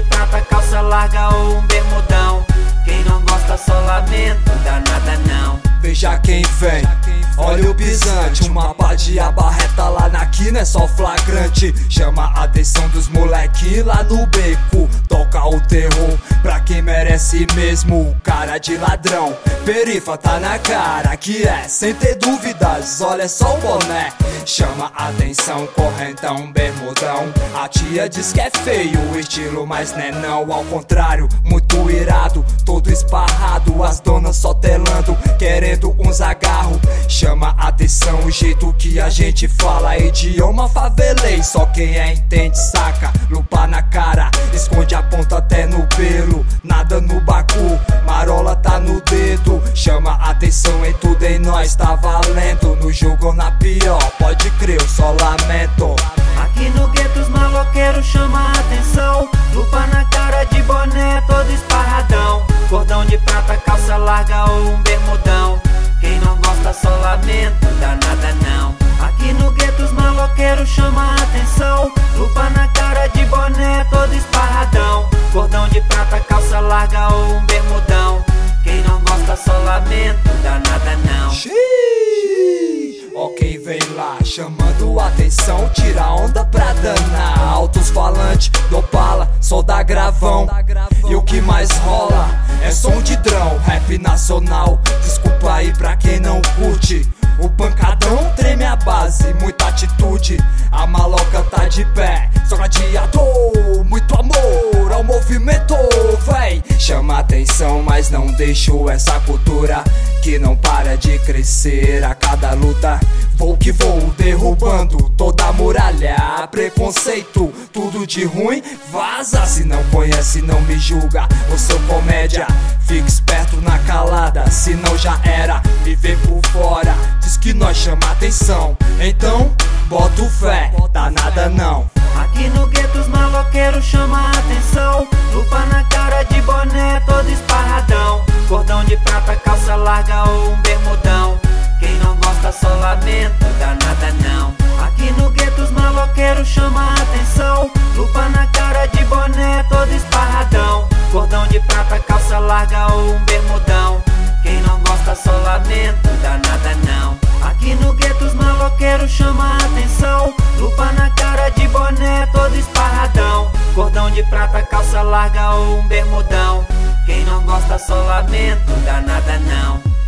prata, calça larga ou um bermudão. Quem não gosta só lamento, dá nada não. Veja quem vem, olha o pisante. Uma pá de abarreta lá na quina é só flagrante. Chama a atenção dos molequinhos lá no beco. Toca o terror pra quem merece mesmo. Cara de ladrão, perifa tá na cara que é, sem ter dúvidas, olha só o boné. Chama a atenção, correntão, bermudão. A tia diz que é feio o estilo, mas né não. Ao contrário, muito irado, todo esparrado. As donas só telando, querendo uns agarro. Chama a atenção o jeito que a gente fala. Idioma favelei, só quem é entende saca. Lupa na cara, esconde a ponta até no pelo. Nada no bacu, marola tá no dedo. Chama a atenção em tudo, em nós tá valendo. No jogo ou na pior, pode crer, eu só lamento. Aqui no gueto os maloqueiros chama a atenção. Lupa na cara de boné, todo esparradão. Cordão de prata, calça larga ou um bermudão. Quem não gosta só lamento, dá nada não. Aqui no gueto os maloqueiros chama a atenção. Lupa na cara de boné, todo esparradão. Cordão de prata, calça larga ou um bermudão. Quem não gosta só lamento, dá nada não. Ó quem vem lá chamando a atenção, tira onda pra danar. Altos falantes, do Opala, som da gravão. E o que mais rola é som de drão, rap nacional. Desculpa aí pra quem não curte. O pancadão treme a base, muita atitude. A maloca tá de pé, só gladiador. Muito amor ao movimento, véi. Chama atenção, mas não deixo essa cultura que não para de crescer a cada luta. Vou que vou, derrubando toda a muralha. Preconceito, tudo de ruim, vaza. Se não conhece, não me julga, eu sou comédia. Fica esperto na calada, senão já era. Viver por fora, diz que nós chama atenção. Então, boto fé, dá nada não. Aqui no gueto os maloqueiros chama a atenção. Lupa na cara de boné, todo esparradão. Cordão de prata, calça larga ou um bermudão. Quem não gosta só lamento, dá nada não. Aqui no gueto os maloqueiros chama a atenção. Lupa na cara de boné, todo esparradão. Cordão de prata, calça larga ou um bermudão. Quem não gosta só lamento, dá nada não. Aqui no gueto os maloqueiros chama a atenção. Lupa na cara de boné, todo esparradão. Cordão de prata, calça larga ou um bermudão. Quem não gosta só lamento, dá nada não.